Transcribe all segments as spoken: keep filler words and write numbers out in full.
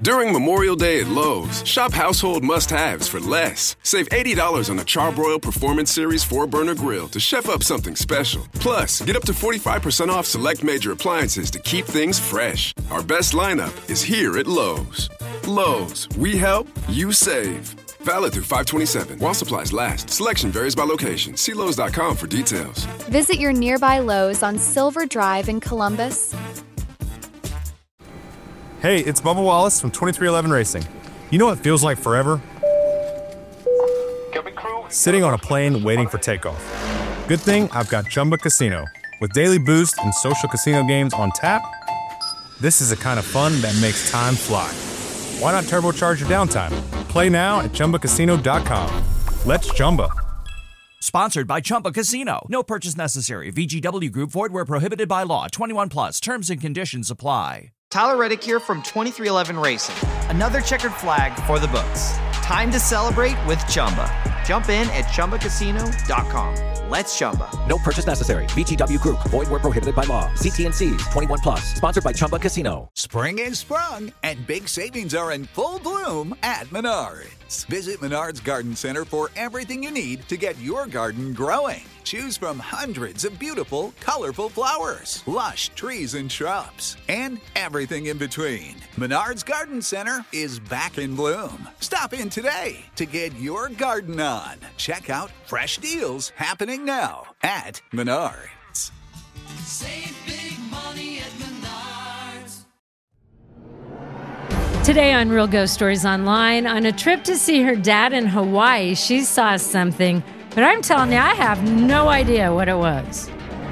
During Memorial Day at Lowe's, shop household must-haves for less. Save eighty dollars on a Charbroil Performance Series four burner grill to chef up something special. Plus, get up to forty-five percent off select major appliances to keep things fresh. Our best lineup is here at Lowe's. Lowe's, we help, you save. Valid through five twenty-seven. While supplies last. Selection varies by location. See Lowe's dot com for details. Visit your nearby Lowe's on Silver Drive in Columbus. Hey, it's Bubba Wallace from twenty-three eleven Racing. You know what feels like forever? Sitting on a plane waiting for takeoff. Good thing I've got Chumba Casino. With daily boost and social casino games on tap, this is the kind of fun that makes time fly. Why not turbocharge your downtime? Play now at Chumba Casino dot com. Let's Chumba. Sponsored by Chumba Casino. No purchase necessary. V G W Group. Void where prohibited by law. twenty-one plus. Terms and conditions apply. Tyler Reddick here from twenty-three eleven Racing. Another checkered flag for the books. Time to celebrate with Chumba. Jump in at Chumba Casino dot com. Let's Chumba. No purchase necessary. V G W Group. Void where prohibited by law. See T and C's. twenty-one plus. Sponsored by Chumba Casino. Spring is sprung, and big savings are in full bloom at Menards. Visit Menards Garden Center for everything you need to get your garden growing. Choose from hundreds of beautiful, colorful flowers, lush trees and shrubs, and everything in between. Menards Garden Center is back in bloom. Stop in today to get your garden on. Check out fresh deals happening now at Menards. Save big money at Menards. Today on Real Ghost Stories Online, on a trip to see her dad in Hawaii, she saw something, but I'm telling you, I have no idea what it was.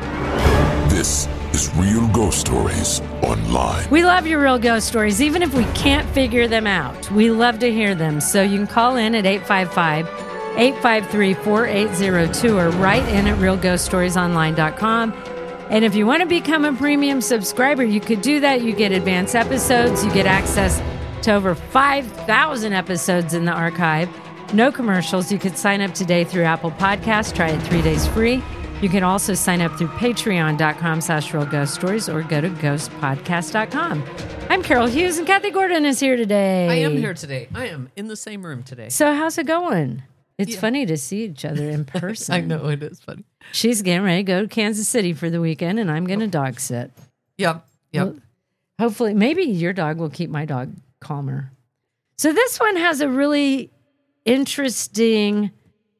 This is Real Ghost Stories Online. We love your real ghost stories, even if we can't figure them out. We love to hear them, so you can call in at eight five five, eight five three, four eight zero two or write in at real ghost stories online dot com. And if you want to become a premium subscriber, you could do that. You get advanced episodes. You get access to over five thousand episodes in the archive. No commercials. You could sign up today through Apple Podcasts. Try it three days free. You can also sign up through patreon dot com slash real ghost stories or go to ghost podcast dot com. I'm Carol Hughes, and Kathy Gordon is here today. I am here today. I am in the same room today. So how's it going? It's Yeah. funny to see each other in person. I know, it is funny. She's getting ready to go to Kansas City for the weekend, and I'm going to dog sit. Yep, yep. Well, hopefully, maybe your dog will keep my dog calmer. So this one has a really interesting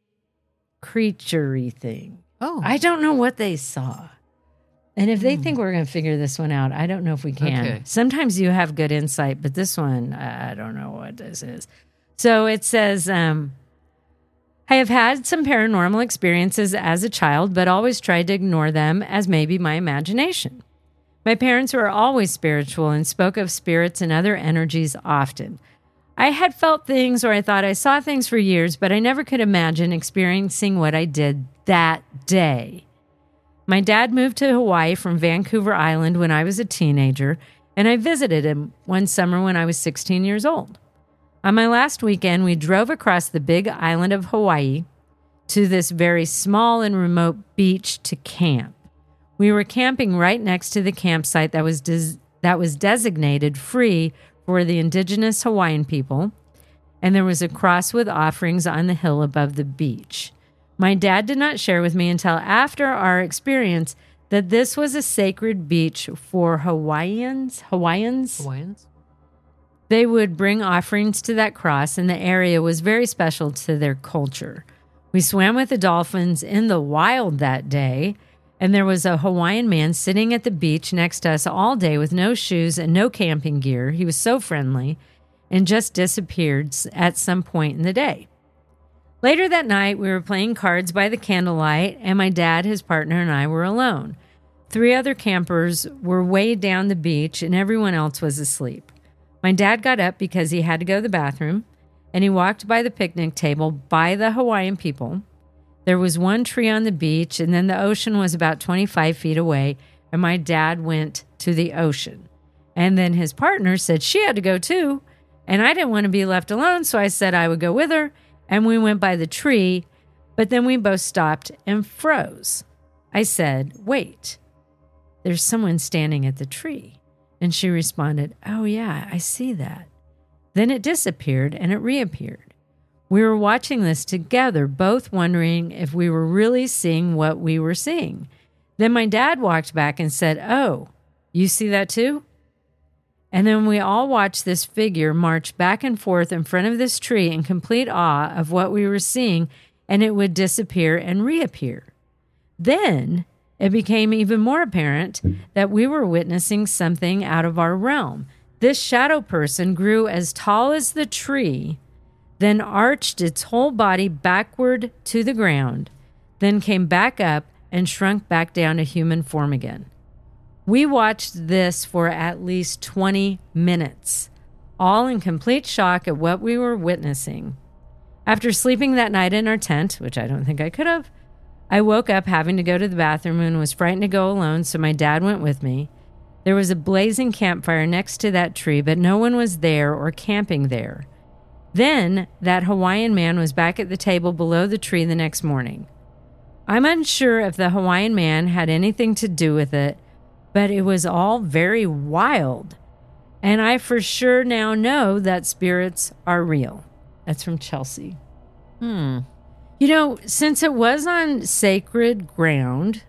creature-y thing. Oh. I don't know what they saw. And if they think we're going to figure this one out, I don't know if we can. Okay. Sometimes you have good insight, but this one, I don't know what this is. So it says, um, I have had some paranormal experiences as a child, but always tried to ignore them as maybe my imagination. My parents were always spiritual and spoke of spirits and other energies often. I had felt things or I thought I saw things for years, but I never could imagine experiencing what I did that day. My dad moved to Hawaii from Vancouver Island when I was a teenager, and I visited him one summer when I was sixteen years old. On my last weekend, we drove across the big island of Hawaii to this very small and remote beach to camp. We were camping right next to the campsite that was des- that was designated free for the indigenous Hawaiian people, and there was a cross with offerings on the hill above the beach. My dad did not share with me until after our experience that this was a sacred beach for Hawaiians. Hawaiians? Hawaiians? They would bring offerings to that cross, and the area was very special to their culture. We swam with the dolphins in the wild that day, and there was a Hawaiian man sitting at the beach next to us all day with no shoes and no camping gear. He was so friendly and just disappeared at some point in the day. Later that night, we were playing cards by the candlelight, and my dad, his partner, and I were alone. Three other campers were way down the beach, and everyone else was asleep. My dad got up because he had to go to the bathroom, and he walked by the picnic table by the Hawaiian people. There was one tree on the beach, and then the ocean was about twenty-five feet away, and my dad went to the ocean. And then his partner said she had to go too, and I didn't want to be left alone, so I said I would go with her, and we went by the tree, but then we both stopped and froze. I said, "Wait, there's someone standing at the tree." And she responded, "Oh yeah, I see that." Then it disappeared and it reappeared. We were watching this together, both wondering if we were really seeing what we were seeing. Then my dad walked back and said, "Oh, you see that too?" And then we all watched this figure march back and forth in front of this tree in complete awe of what we were seeing, and it would disappear and reappear. Then it became even more apparent that we were witnessing something out of our realm. This shadow person grew as tall as the tree, then arched its whole body backward to the ground, then came back up and shrunk back down to human form again. We watched this for at least twenty minutes, all in complete shock at what we were witnessing. After sleeping that night in our tent, which I don't think I could have, I woke up having to go to the bathroom and was frightened to go alone, so my dad went with me. There was a blazing campfire next to that tree, but no one was there or camping there. Then that Hawaiian man was back at the table below the tree the next morning. I'm unsure if the Hawaiian man had anything to do with it, but it was all very wild. And I for sure now know that spirits are real. That's from Chelsea. Hmm. You know, since it was on sacred ground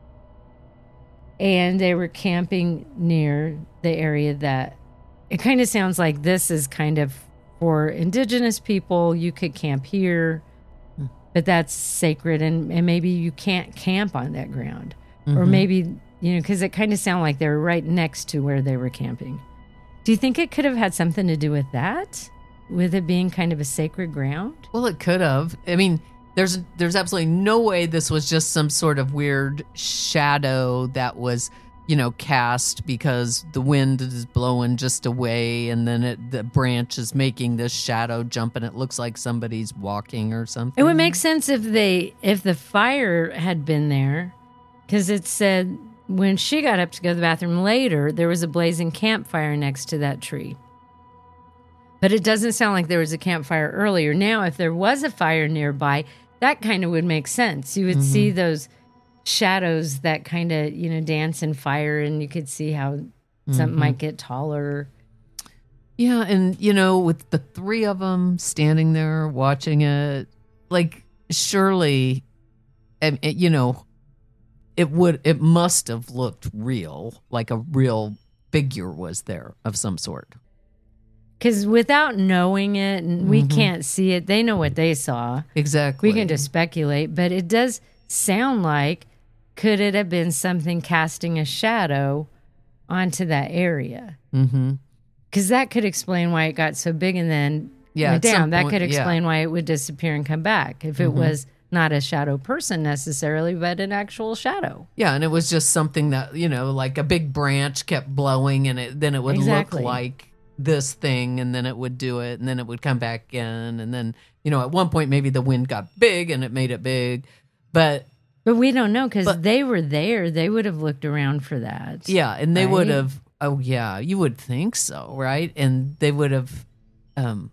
and they were camping near the area that it kind of sounds like this is kind of for indigenous people. You could camp here, but that's sacred, and, and maybe you can't camp on that ground. Mm-hmm. Or maybe, you know, because it kind of sounded like they were right next to where they were camping. Do you think it could have had something to do with that? With it being kind of a sacred ground? Well, it could have. I mean, there's there's absolutely no way this was just some sort of weird shadow that was, you know, cast because the wind is blowing just away, and then it, the branch is making this shadow jump, and it looks like somebody's walking or something. It would make sense if they if the fire had been there, because it said when she got up to go to the bathroom later, there was a blazing campfire next to that tree. But it doesn't sound like there was a campfire earlier. Now, if there was a fire nearby, that kind of would make sense. You would mm-hmm. see those shadows that kind of, you know, dance in fire, and you could see how mm-hmm. something might get taller. Yeah, and, you know, with the three of them standing there watching it, like, surely, you know, it would, it must have looked real, like a real figure was there of some sort. Because without knowing it, and we mm-hmm. can't see it, they know what they saw. Exactly. We can just speculate, but it does sound like, could it have been something casting a shadow onto that area? Mm-hmm. Because that could explain why it got so big and then yeah, went down. That point, could explain yeah. why it would disappear and come back if it mm-hmm. was not a shadow person necessarily, but an actual shadow. Yeah, and it was just something that, you know, like a big branch kept blowing, and it then it would exactly. look like this thing, and then it would do it, and then it would come back in, and then, you know, at one point maybe the wind got big and it made it big, but but we don't know because they were there. They would have looked around for that. Yeah, and they right? would have. Oh yeah, you would think so, right? And they would have. Um,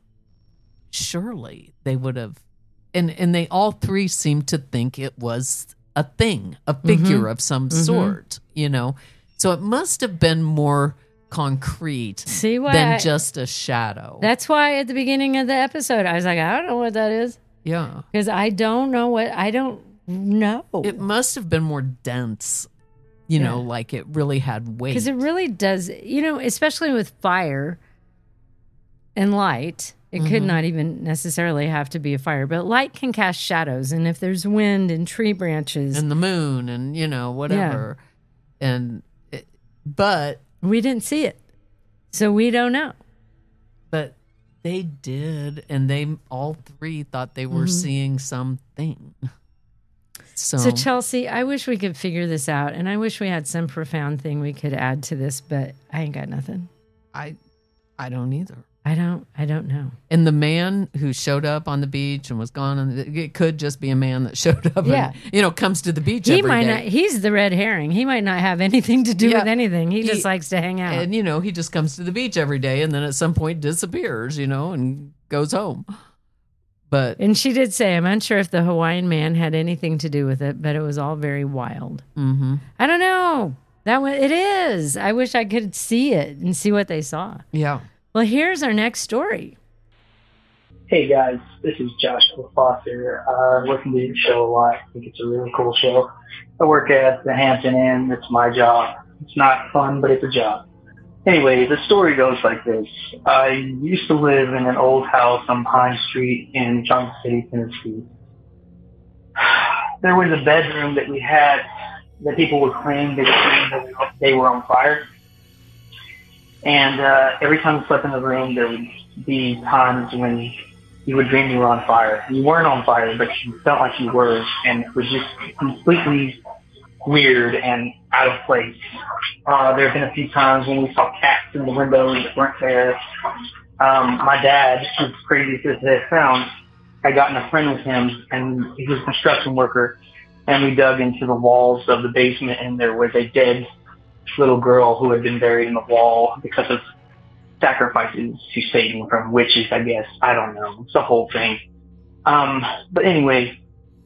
surely they would have, and and they all three seemed to think it was a thing, a figure mm-hmm. of some mm-hmm. sort, you know. So it must have been more concrete See why than I, just a shadow. That's why at the beginning of the episode I was like, I don't know what that is. Yeah, because I don't know what I don't know. It must have been more dense, you yeah. know, like it really had weight. Because it really does, you know, especially with fire and light. It mm-hmm. could not even necessarily have to be a fire, but light can cast shadows, and if there's wind and tree branches and the moon and, you know, whatever, yeah. and it, but we didn't see it, so we don't know. But they did, and they all three thought they were mm-hmm. seeing something. So. so Chelsea, I wish we could figure this out, and I wish we had some profound thing we could add to this, but I ain't got nothing. I, I don't either. I don't. I don't know. And the man who showed up on the beach and was gone, and it could just be a man that showed up. Yeah. and, you know, comes to the beach. He every might day. not. He's the red herring. He might not have anything to do yeah. with anything. He, he just likes to hang out. And you know, he just comes to the beach every day, and then at some point disappears. You know, and goes home. But and she did say, I'm unsure if the Hawaiian man had anything to do with it, but it was all very wild. Mm-hmm. I don't know. That one, it is. I wish I could see it and see what they saw. Yeah. Well, here's our next story. Hey guys, this is Josh Foster. I listen to your show a lot. I think it's a really cool show. I work at the Hampton Inn. It's my job. It's not fun, but it's a job. Anyway, the story goes like this. I used to live in an old house on Pine Street in Johnson City, Tennessee. There was a bedroom that we had that people would claim they would claim that they were on fire. And uh, every time you slept in the room, there would be times when you would dream you were on fire. You weren't on fire, but you felt like you were, and it was just completely weird and out of place. Uh, there have been a few times when we saw cats in the windows that weren't there. Um, my dad, as crazy as it sounds, had gotten a friend with him, and he was a construction worker, and we dug into the walls of the basement, and there was a dead little girl who had been buried in the wall because of sacrifices to Satan from witches, I guess. I don't know. It's the whole thing. Um, but anyway,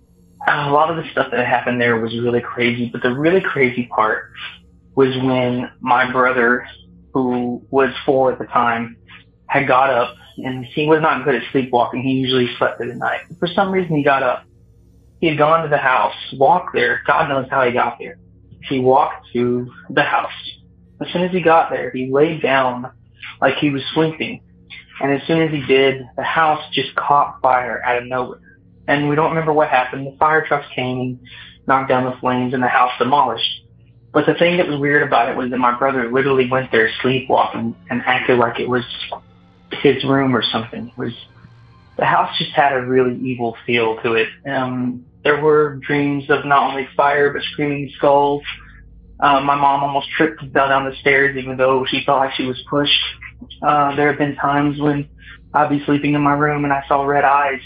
a lot of the stuff that happened there was really crazy, but the really crazy part was when my brother, who was four at the time, had got up, and he was not good at sleepwalking. He usually slept through the night. For some reason, he got up. He had gone to the house, walked there. God knows how he got there. He walked to the house. As soon as he got there, he laid down like he was sleeping. And as soon as he did, the house just caught fire out of nowhere. And we don't remember what happened. The fire trucks came and knocked down the flames and the house demolished. But the thing that was weird about it was that my brother literally went there sleepwalking and acted like it was his room or something. It was, the house just had a really evil feel to it. Um, there were dreams of not only fire, but screaming skulls. Uh, my mom almost tripped and fell down the stairs, even though she felt like she was pushed. Uh, there have been times when I'd be sleeping in my room and I saw red eyes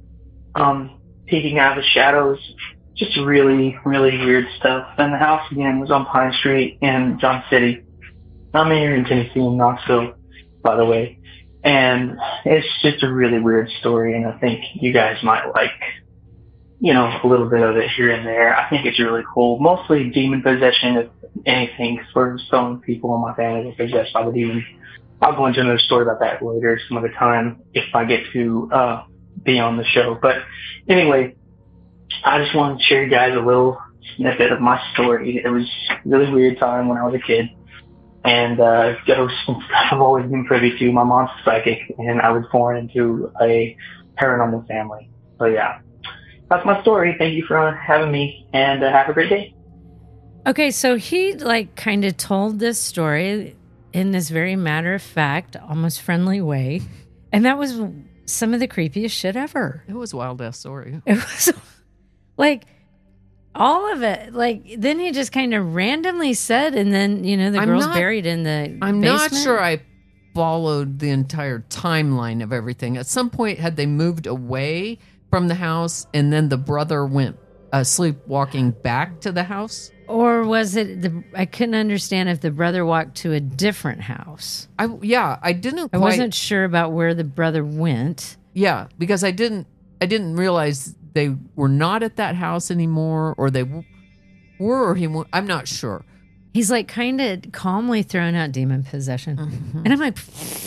um, peeking out of the shadows. Just really, really weird stuff. And the house, again, was on Pine Street in Johnson City. I'm here in Tennessee, in Knoxville, by the way. And it's just a really weird story, and I think you guys might like, you know, a little bit of it here and there. I think it's really cool. Mostly demon possession, if anything, for some people in my family are possessed by the demons. I'll go into another story about that later some other time if I get to uh, be on the show. But anyway, I just wanted to share you guys a little snippet of my story. It was a really weird time when I was a kid. And uh, ghosts and stuff I've always been privy to. My mom's psychic, and I was born into a paranormal family. So yeah, that's my story. Thank you for having me, and uh, have a great day. Okay, so he like kind of told this story in this very matter-of-fact, almost friendly way, and that was some of the creepiest shit ever. It was a wild-ass story. It was like... all of it. Like, then he just kind of randomly said, and then, you know, the I'm girl's not, buried in the I'm basement. not sure I followed the entire timeline of everything. At some point, had they moved away from the house, and then the brother went uh, sleepwalking back to the house? Or was it, the? I couldn't understand if the brother walked to a different house. I Yeah, I didn't I quite... wasn't sure about where the brother went. Yeah, because I didn't, I didn't realize... they were not at that house anymore, or they w- were, or he w- I'm not sure. He's like kind of calmly throwing out demon possession. Mm-hmm. And I'm like,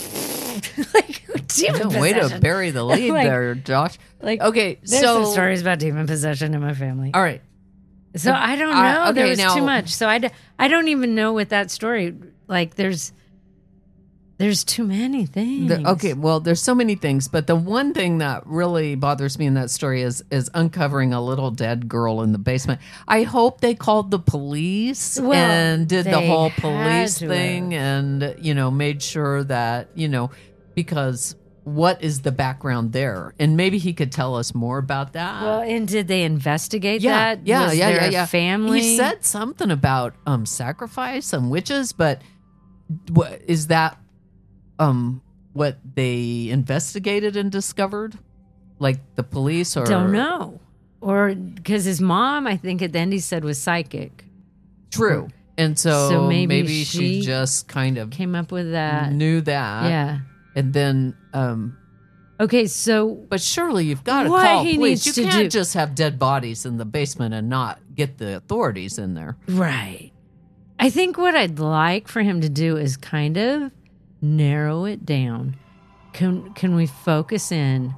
like demon no, possession. Way to bury the lead like, there, Josh. Like, okay, there's so. some stories about demon possession in my family. All right. So I don't know. Uh, okay, there was now, too much. So I, d- I don't even know what that story, like there's, There's too many things. The, okay, well, there's so many things, but the one thing that really bothers me in that story is is uncovering a little dead girl in the basement. I hope they called the police well, and did the whole police to thing have. and, you know, made sure that, you know, because what is the background there? And maybe he could tell us more about that. Well, and did they investigate yeah, that? Yeah, Was yeah, there yeah, a yeah. family? He said something about um sacrifice and witches, but what is that Um, what they investigated and discovered, like the police, or don't know, or because his mom, I think at the end he said was psychic. True, and so, so maybe, maybe she, she just kind of came up with that, knew that, yeah, and then um, okay, so but surely you've got to what call he police. needs You to can't do- just have dead bodies in the basement and not get the authorities in there, right? I think what I'd like for him to do is kind of narrow it down? Can can we focus in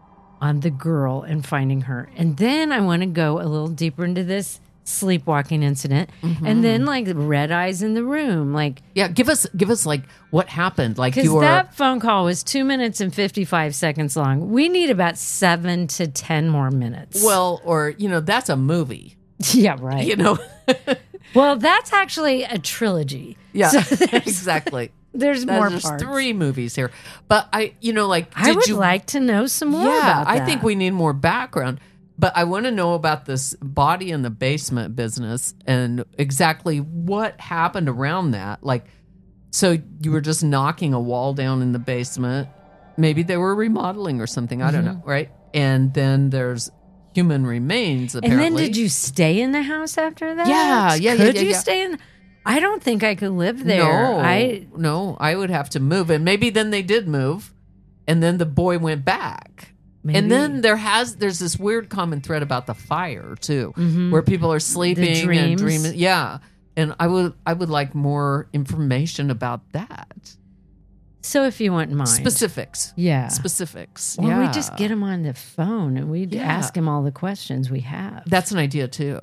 on the girl and finding her? And then I want to go a little deeper into this sleepwalking incident, Mhm. and then like red eyes in the room, like Yeah, give us give us like what happened. Like because you were that phone call was two minutes and fifty-five seconds long. We need about seven to ten more minutes. well, or you know, that's a movie. Yeah, right. You know. Well, that's actually a trilogy. Yeah, So there's- exactly. There's more There's parts. three movies here, but I, you know, like I did would you, like to know some more Yeah, about I that. think we need more background. But I want to know about this body in the basement business and exactly what happened around that. Like, so you were just knocking a wall down in the basement. Maybe they were remodeling or something. I don't Mhm. know, right? And then there's human remains, apparently. And then did you stay in the house after that? Yeah, yeah, yeah, Could yeah, you yeah. stay in? I don't think I could live there. No, I no, I would have to move. And maybe then they did move. And then the boy went back. Maybe. And then there has there's this weird common thread about the fire too, Mhm. where people are sleeping and dreams. dreaming. Yeah, and I would I would like more information about that. So if you wouldn't mind. Specifics. Yeah. Specifics. Or yeah. we just get him on the phone and we'd Yeah. ask him all the questions we have. That's an idea too.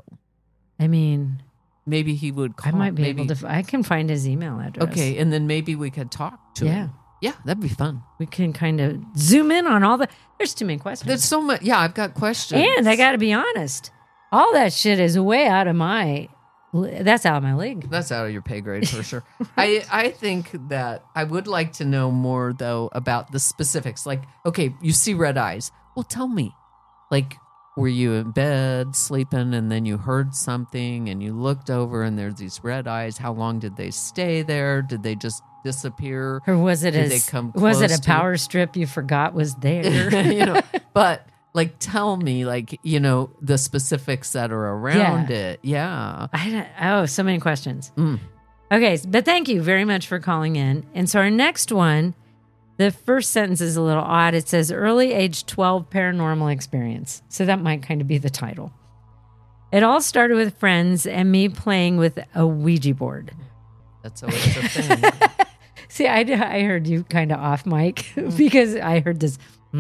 I mean, maybe he would call. I might be maybe, able to. I can find his email address. Okay, and then maybe we could talk to Yeah. him. Yeah, that'd be fun. We can kind of zoom in on all the. There's too many questions. There's so much. Yeah, I've got questions. And I got to be honest, all that shit is way out of my. That's out of my league. That's out of your pay grade for sure. I, I think that I would like to know more, though, about the specifics. Like, okay, you see red eyes. Well, tell me. Like, were you in bed sleeping and then you heard something and you looked over and there's these red eyes? How long did they stay there? Did they just disappear? Or was it Did a they come was it close a to you? power strip you forgot was there? you know, but like, tell me, like, you know, the specifics that are around Yeah. it. Yeah. I don't, oh, so many questions. Mm. Okay, but thank you very much for calling in. And so our next one, the first sentence is a little odd. It says early age twelve paranormal experience. So that might kind of be the title. It all started with friends and me playing with a Ouija board. That's always a thing. See, I, I heard you kind of off mic because I heard this.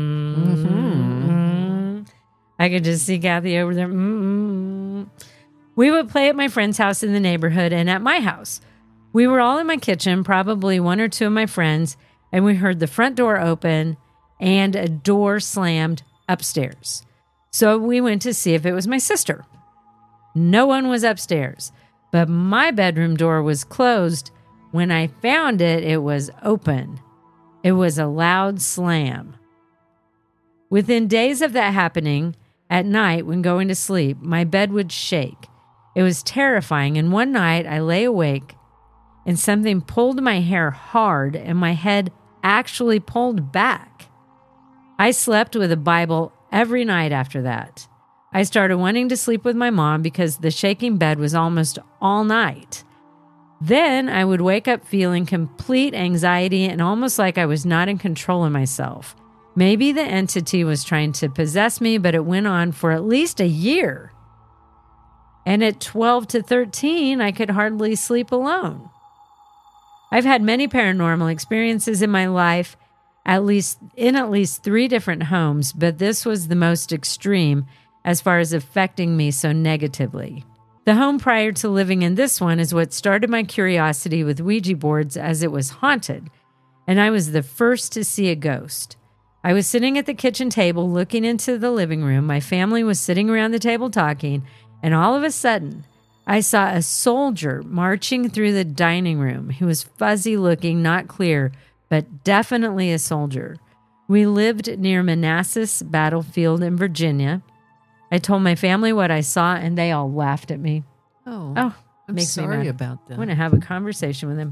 Mm-hmm. I could just see Kathy over there. Mm-hmm. We would play at my friend's house in the neighborhood and at my house. We were all in my kitchen, probably one or two of my friends, and we heard the front door open and a door slammed upstairs. So we went to see if it was my sister. No one was upstairs, but my bedroom door was closed. When I found it, it was open. It was a loud slam. Within days of that happening, at night when going to sleep, my bed would shake. It was terrifying, and one night I lay awake and something pulled my hair hard and my head actually pulled back. I slept with a Bible every night after that. I started wanting to sleep with my mom because the shaking bed was almost all night. Then I would wake up feeling complete anxiety and almost like I was not in control of myself. Maybe the entity was trying to possess me, but it went on for at least a year. And at twelve to thirteen, I could hardly sleep alone. I've had many paranormal experiences in my life, at least in at least three different homes, but this was the most extreme as far as affecting me so negatively. The home prior to living in this one is what started my curiosity with Ouija boards, as it was haunted, and I was the first to see a ghost. I was sitting at the kitchen table looking into the living room. My family was sitting around the table talking, and all of a sudden, I saw a soldier marching through the dining room. He was fuzzy looking, not clear, but definitely a soldier. We lived near Manassas Battlefield in Virginia. I told my family what I saw, and they all laughed at me. Oh, Oh, I'm makes me sorry mad. about that. I want to have a conversation with him.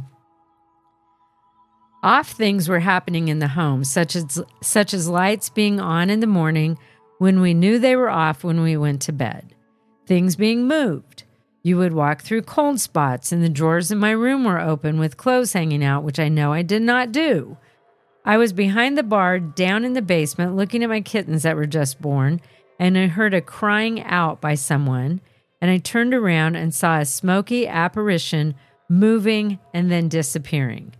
Off things were happening in the home, such as such as lights being on in the morning when we knew they were off when we went to bed. Things being moved. You would walk through cold spots, and the drawers in my room were open with clothes hanging out, which I know I did not do. I was behind the bar down in the basement looking at my kittens that were just born, and I heard a crying out by someone, and I turned around and saw a smoky apparition moving and then disappearing.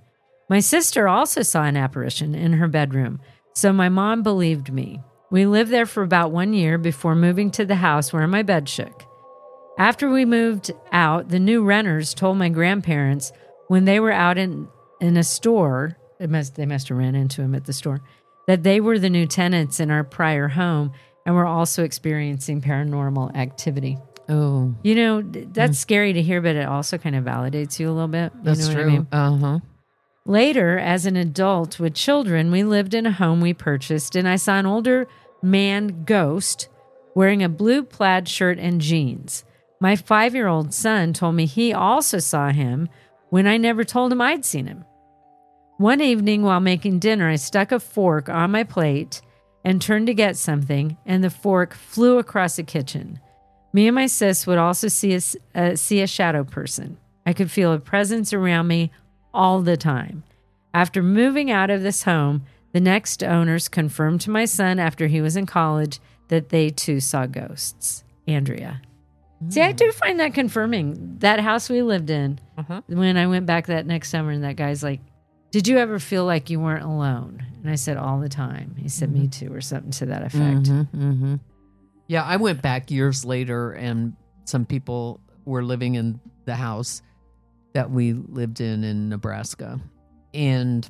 My sister also saw an apparition in her bedroom, so my mom believed me. We lived there for about one year before moving to the house where my bed shook. After we moved out, the new renters told my grandparents when they were out in, in a store, it must, they must have ran into him at the store, that they were the new tenants in our prior home and were also experiencing paranormal activity. Oh. You know, that's mm. scary to hear, but it also kind of validates you a little bit. You That's know what true. I mean? Uh-huh. Later, as an adult with children, we lived in a home we purchased, and I saw an older man ghost wearing a blue plaid shirt and jeans. My five-year-old son told me he also saw him when I never told him I'd seen him. One evening while making dinner, I stuck a fork on my plate and turned to get something, and the fork flew across the kitchen. Me and my sis would also see a, uh, see a shadow person. I could feel a presence around me all the time. After moving out of this home, the next owners confirmed to my son after he was in college that they too saw ghosts. Andrea. Mm. See, I do find that confirming. That house we lived in, uh-huh. when I went back that next summer, and that guy's like, did you ever feel like you weren't alone? And I said, all the time. He said, mm-hmm. me too, or something to that effect. Mm-hmm, mm-hmm. Yeah, I went back years later, and some people were living in the house that we lived in in Nebraska. And,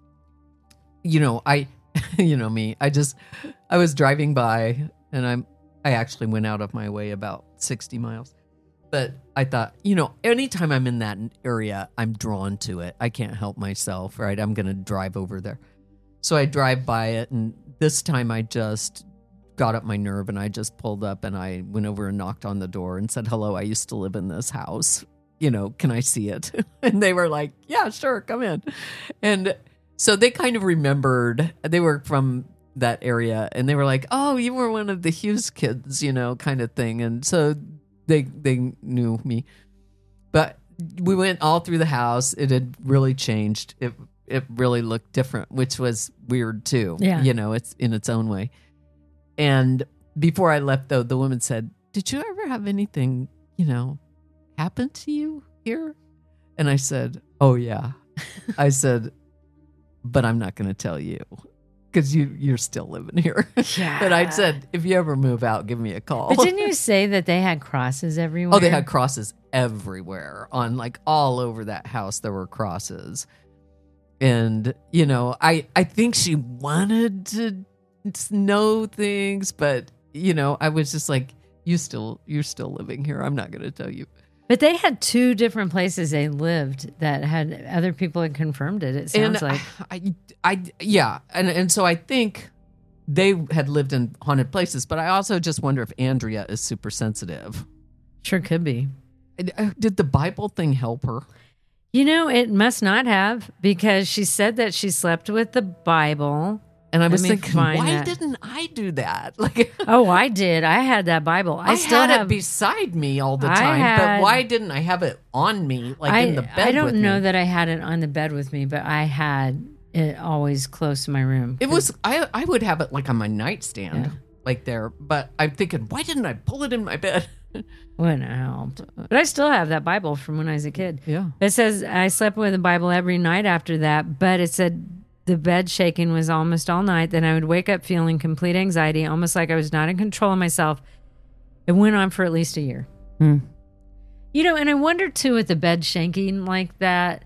you know, I, you know me, I just, I was driving by, and I'm, I actually went out of my way about sixty miles. But I thought, you know, anytime I'm in that area, I'm drawn to it. I can't help myself, right? I'm going to drive over there. So I drive by it, and this time I just got up my nerve, and I just pulled up, and I went over and knocked on the door and said, hello, I used to live in this house. You know, can I see it? And they were like, yeah, sure, come in. And so they kind of remembered, they were from that area, and they were like, oh, you were one of the Hughes kids, you know, kind of thing. And so they they knew me. But we went all through the house. It had really changed. It it really looked different, which was weird too. Yeah. You know, it's in its own way. And before I left, though, the woman said, did you ever have anything, you know, happen to you here? And I said, oh, yeah. I said, but I'm not going to tell you because you, you're still living here. Yeah. But I said, if you ever move out, give me a call. But didn't you say that they had crosses everywhere? Oh, they had crosses everywhere. On like all over that house, there were crosses. And, you know, I, I think she wanted to know things, but, you know, I was just like, you still, you're still living here. I'm not going to tell you. But they had two different places they lived that had other people had confirmed it. It sounds and like I, I, yeah, and and so I think they had lived in haunted places. But I also just wonder if Andrea is super sensitive. Sure could be. Did the Bible thing help her? You know, it must not have, because she said that she slept with the Bible. And I was Let me thinking, find why that. didn't I do that? Like, oh, I did. I had that Bible. I, I still had have it beside me all the I time. had- but why didn't I have it on me, like I, in the bed? I don't with know me? that I had it on the bed with me, but I had it always close to my room. It was. I I would have it like on my nightstand, Yeah. like there. But I'm thinking, why didn't I pull it in my bed? Wouldn't have helped. But I still have that Bible from when I was a kid. Yeah. It says I slept with the Bible every night after that, but it said the bed shaking was almost all night. Then I would wake up feeling complete anxiety, almost like I was not in control of myself. It went on for at least a year. Hmm. You know, and I wonder too, with the bed shaking like that,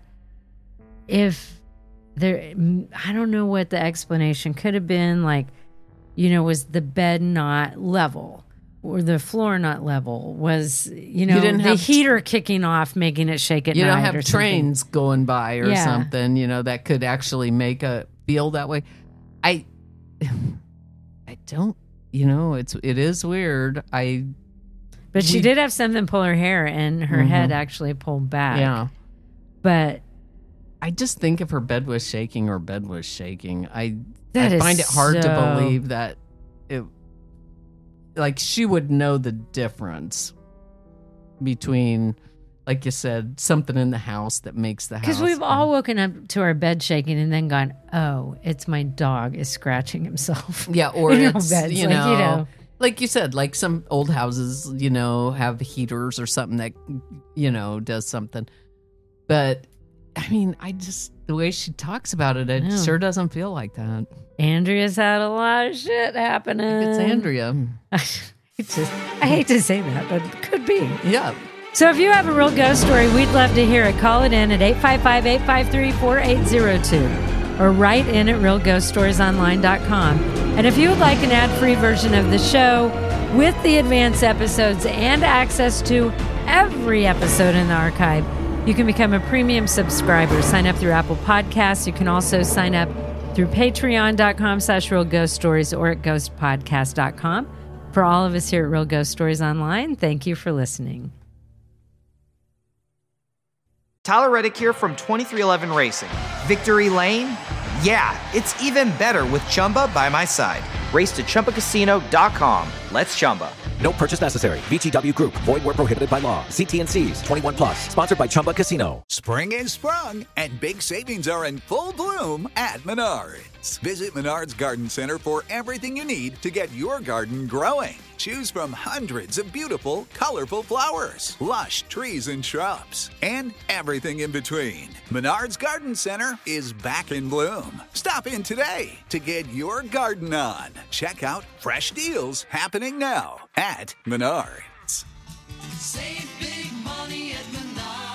if there, I don't know what the explanation could have been. Like, you know, was the bed not level? Or the floor not level? Was, you know, You didn't the have- heater kicking off, making it shake at You night don't have or something? trains going by or Yeah. something, you know, that could actually make a feel that way. I, I don't, you know, it's it is weird. I, But she we- did have something pull her hair, and her Mhm. head actually pulled back. yeah. But I just think if her bed was shaking, her bed was shaking. I, That I is find it hard to so- believe that it, like she would know the difference between, like you said, something in the house that makes the house. because we've all woken up to our bed shaking and then gone, oh, it's my dog is scratching himself. Yeah, or in our it's, beds. you, Like, know, you know. like you said, like some old houses, you know, have heaters or something that, you know, does something. But I mean, I just, the way she talks about it, it No. sure doesn't feel like that. Andrea's had a lot of shit happening. It's Andrea. I hate to, I hate to say that, but it could be. Yeah. So if you have a real ghost story, we'd love to hear it. Call it in at eight five five, eight five three, four eight zero two or write in at real ghost stories online dot com. And if you would like an ad-free version of the show with the advanced episodes and access to every episode in the archive, you can become a premium subscriber. Sign up through Apple Podcasts. You can also sign up through patreon.com slash real ghost stories or at ghost podcast dot com. For all of us here at Real Ghost Stories Online, thank you for listening. Tyler Reddick here from twenty-three eleven Racing. Victory Lane? Yeah, it's even better with Chumba by my side. Race to Chumba Casino dot com. Let's Chumba. No purchase necessary. V G W Group. Void where prohibited by law. See T and C's. twenty-one plus. Sponsored by Chumba Casino. Spring is sprung, and big savings are in full bloom at Menards. Visit Menards Garden Center for everything you need to get your garden growing. Choose from hundreds of beautiful, colorful flowers, lush trees and shrubs, and everything in between. Menards Garden Center is back in bloom. Stop in today to get your garden on. Check out fresh deals happening now at Menards. Save big money at Menards.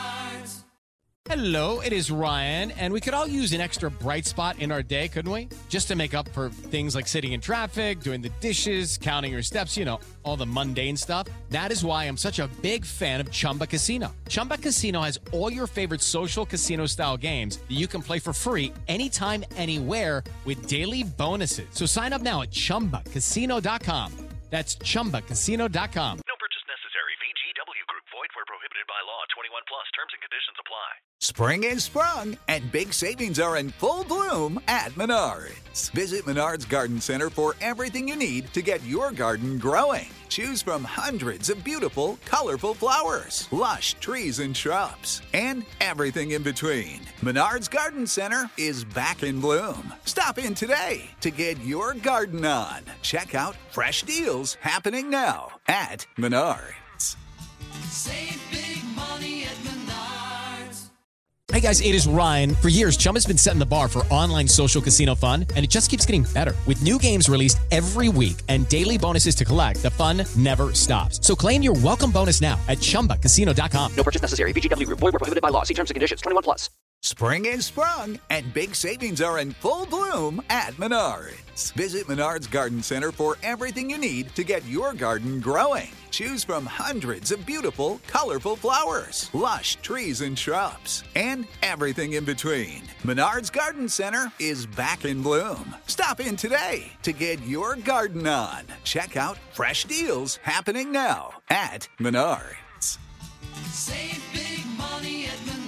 Hello, it is Ryan, and we could all use an extra bright spot in our day, couldn't we? Just to make up for things like sitting in traffic, doing the dishes, counting your steps, you know, all the mundane stuff. That is why I'm such a big fan of Chumba Casino. Chumba Casino has all your favorite social casino-style games that you can play for free anytime, anywhere with daily bonuses. So sign up now at chumba casino dot com. That's chumba casino dot com. No purchase necessary. V G W Group. Void where prohibited by law. twenty-one plus. Terms and conditions apply. Spring is sprung, and big savings are in full bloom at Menards. Visit Menards Garden Center for everything you need to get your garden growing. Choose from hundreds of beautiful, colorful flowers, lush trees and shrubs, and everything in between. Menards Garden Center is back in bloom. Stop in today to get your garden on. Check out fresh deals happening now at Menards. Save big money at Menards. Hey guys, it is Ryan. For years, Chumba's been setting the bar for online social casino fun, and it just keeps getting better. With new games released every week and daily bonuses to collect, the fun never stops. So claim your welcome bonus now at chumba casino dot com. No purchase necessary. V G W Group. Void where prohibited by law. See terms and conditions. twenty-one plus. Spring is sprung, and big savings are in full bloom at Menards. Visit Menards Garden Center for everything you need to get your garden growing. Choose from hundreds of beautiful, colorful flowers, lush trees and shrubs, and everything in between. Menards Garden Center is back in bloom. Stop in today to get your garden on. Check out fresh deals happening now at Menards. Save big money at Menards.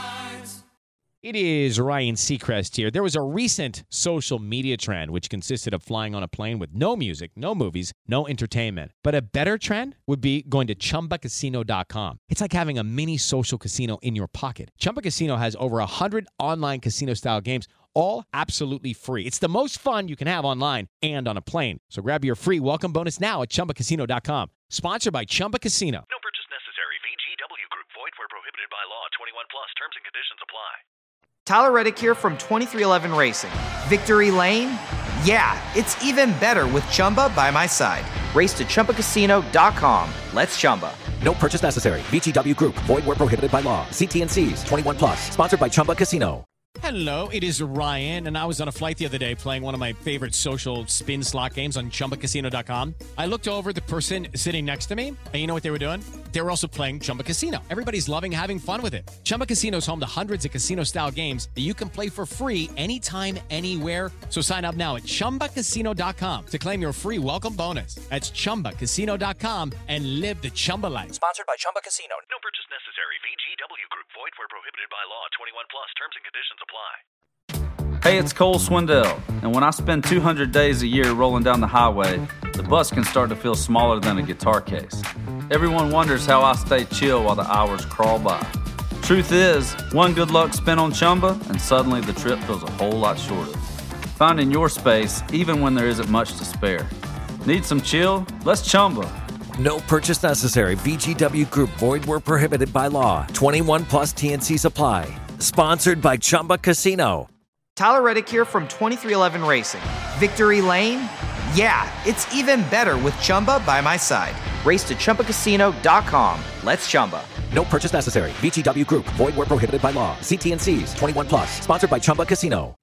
It is Ryan Seacrest here. There was a recent social media trend which consisted of flying on a plane with no music, no movies, no entertainment. But a better trend would be going to chumba casino dot com. It's like having a mini social casino in your pocket. Chumba Casino has over one hundred online casino-style games, all absolutely free. It's the most fun you can have online and on a plane. So grab your free welcome bonus now at chumba casino dot com. Sponsored by Chumba Casino. No purchase necessary. V G W Group. Void where prohibited by law. twenty-one plus. Terms and conditions apply. Tyler Reddick here from twenty-three eleven Racing. Victory Lane? Yeah, it's even better with Chumba by my side. Race to chumba casino dot com. Let's Chumba. No purchase necessary. V G W Group. Void where prohibited by law. See T and C's. twenty-one plus. Sponsored by Chumba Casino. Hello, it is Ryan, and I was on a flight the other day playing one of my favorite social spin slot games on chumba casino dot com. I looked over at the person sitting next to me, and you know what they were doing? They were also playing Chumba Casino. Everybody's loving having fun with it. Chumba Casino is home to hundreds of casino-style games that you can play for free anytime, anywhere. So sign up now at chumba casino dot com to claim your free welcome bonus. That's chumba casino dot com and live the Chumba life. Sponsored by Chumba Casino. No purchase necessary. V G W Group. Void where prohibited by law. twenty-one plus. Terms and conditions apply. Hey, it's Cole Swindell, and when I spend two hundred days a year rolling down the highway, the bus can start to feel smaller than a guitar case. Everyone wonders how I stay chill while the hours crawl by. Truth is, one good luck spin on Chumba, and suddenly the trip feels a whole lot shorter. Finding your space, even when there isn't much to spare. Need some chill? Let's Chumba. No purchase necessary. V G W Group. Void where prohibited by law. twenty-one plus. T and C's apply. Sponsored by Chumba Casino. Tyler Reddick here from twenty-three eleven Racing. Victory Lane? Yeah, it's even better with Chumba by my side. Race to Chumba Casino dot com. Let's Chumba. No purchase necessary. V G W Group. Void where prohibited by law. See T N Cs. twenty-one plus. Sponsored by Chumba Casino.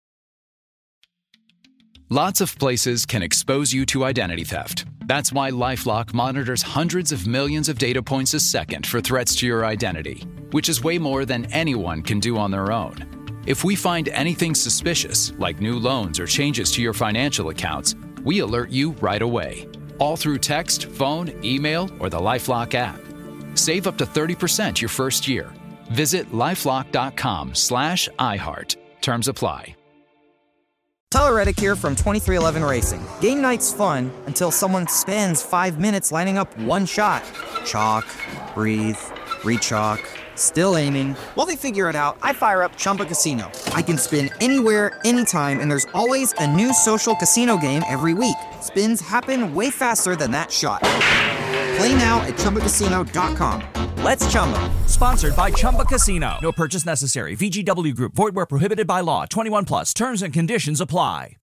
Lots of places can expose you to identity theft. That's why LifeLock monitors hundreds of millions of data points a second for threats to your identity, which is way more than anyone can do on their own. If we find anything suspicious, like new loans or changes to your financial accounts, we alert you right away, all through text, phone, email, or the LifeLock app. Save up to thirty percent your first year. Visit lifelock.com slash iHeart. Terms apply. Tyler Reddick here from twenty-three eleven Racing. Game night's fun until someone spends five minutes lining up one shot. Chalk, breathe, re-chalk, still aiming. While they figure it out, I fire up Chumba Casino. I can spin anywhere, anytime, and there's always a new social casino game every week. Spins happen way faster than that shot. Play now at Chumba Casino dot com. Let's Chumba. Sponsored by Chumba Casino. No purchase necessary. V G W Group. Void where prohibited by law. twenty-one plus. Terms and conditions apply.